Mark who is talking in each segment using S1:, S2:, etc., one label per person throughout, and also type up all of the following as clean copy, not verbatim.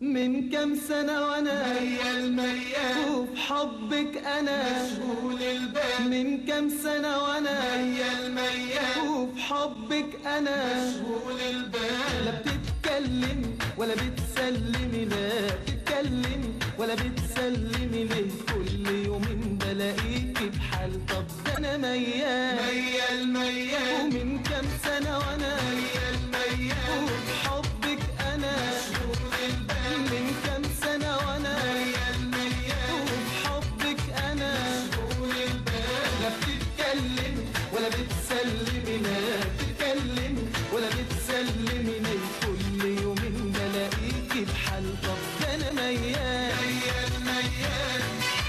S1: من كام سنة وانا
S2: ميال ميال
S1: وفي حبك انا
S2: مشغول البال.
S1: من كام سنة وانا
S2: ميال ميال
S1: وفي حبك انا
S2: مشغول البال.
S1: لا بتتكلم ولا بتسلمي، لا بتتكلم ولا بتسلمي، ليه كل يومين بلاقيكي بحال؟ طب ده انا ميال
S2: ميال ميال
S1: ومن كام سنة وانا
S2: ميال ميال
S1: وفي حبك انا
S2: مشغول البال.
S1: من كام سنة وانا
S2: ميال ميال
S1: وفي حبك انا
S2: مشغول البال.
S1: لا بتتكلم ولا بتسلمي، لا بتتكلم ولا بتسلمي، ليه كل يومين بلاقيكي بحال؟ طب ده انا ميال
S2: ميال ميال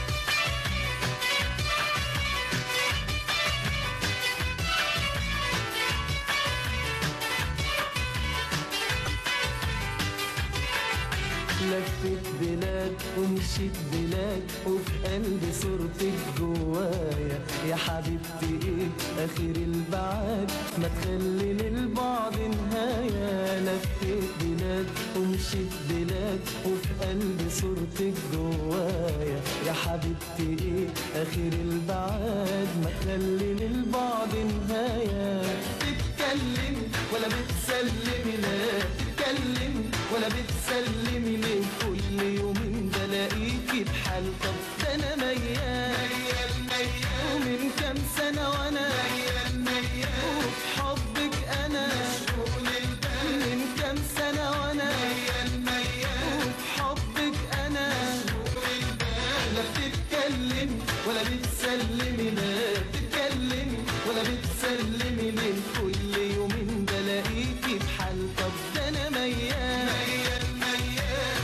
S1: لفت بلاد ومشيت بلاد وفي قلبي صورتك جوايا، يا حبيبتي ايه اخر البعاد ما تخلي للبعد نهاية. لفت بلاد ومشيت بلاد وفي قلبي صورتك جوايا، يا حبيبتي ايه اخر البعاد ما تخلي للبعد نهاية. بتتكلم ولا بتسلمي، لا بتتكلم ولا بتسلمي، ليه كل يومين بلاقيكي بحال؟ طب ده انا ميال
S2: ميال ميال
S1: ومن كام سنة وانا
S2: ميال ميال
S1: وفي حبك انا
S2: مشغول البال.
S1: من كام سنة وانا
S2: ميال ميال
S1: وفي حبك انا
S2: مشغول البال.
S1: لا بتتكلم ولا بتسلمي، لا بتتكلم ولا بتسلمي، ليه كل يومين بلاقيكي بحال؟ طب ده انا ميال
S2: ميال ميال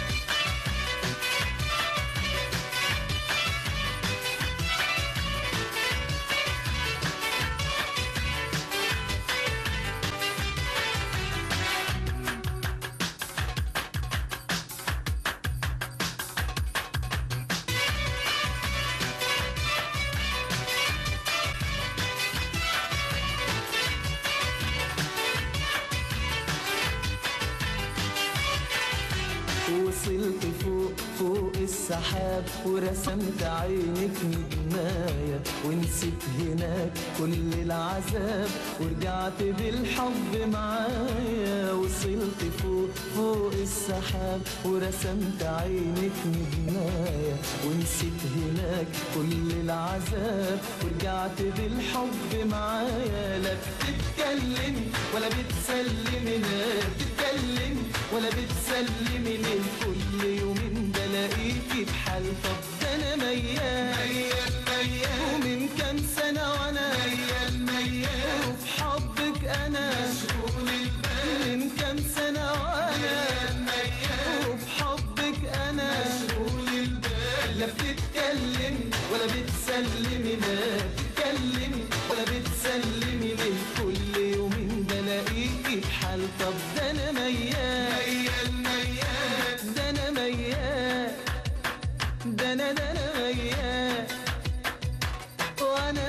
S1: وصلت فوق فوق السحاب ورسمت عينك نجماية، ونسيت هناك كل العذاب ورجعت بالحب معايا. وصلت فوق فوق السحاب ورسمت عينك نجماية، ونسيت هناك كل العذاب ورجعت بالحب معايا. لا بتتكلم ولا بتسلمي، لا بتتكلم ولا بتسلمي، ليه كل يومين بلاقيكي بحال؟ طب ده انا ميال
S2: ميال ميال
S1: ومن كام سنة وانا
S2: ميال ميال
S1: وفي حبك انا
S2: مشغول البال.
S1: من كام سنة وانا
S2: ميال ميال
S1: وفي حبك انا
S2: مشغول البال.
S1: لا بتتكلم ولا بتسلمي، لا بتتكلم ولا بتسلمي، ليه كل يومين بلاقيكي بحال؟ طب ده انا ميال
S2: ميال ميال
S1: ده انا ميال ده انا ميال وانا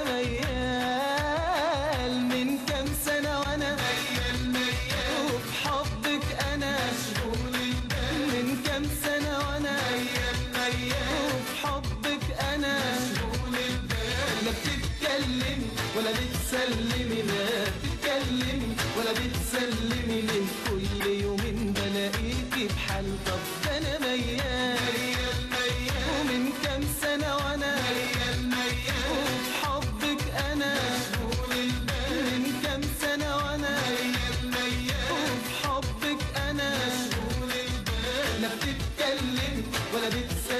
S1: ميال من كام سنة وانا
S2: ميال ميال
S1: وفي حبك انا
S2: مشغول البال.
S1: من كام سنة وانا
S2: ميال ميال
S1: وفي حبك انا
S2: مشغول البال.
S1: لا بتتكلم ولا بتسلمي، لا بتتكلم ولا بتسلمي، ليه كل يومين بلاقيكي بحال؟ طب ده انا ميال
S2: ميال ميال
S1: ومن كام سنة وانا
S2: ميال ميال
S1: وفي حبك انا
S2: مشغول البال.
S1: من كام سنة وانا
S2: ميال ميال
S1: وفي حبك انا
S2: مشغول البال.
S1: لا بتتكلم ولا بتسلمي،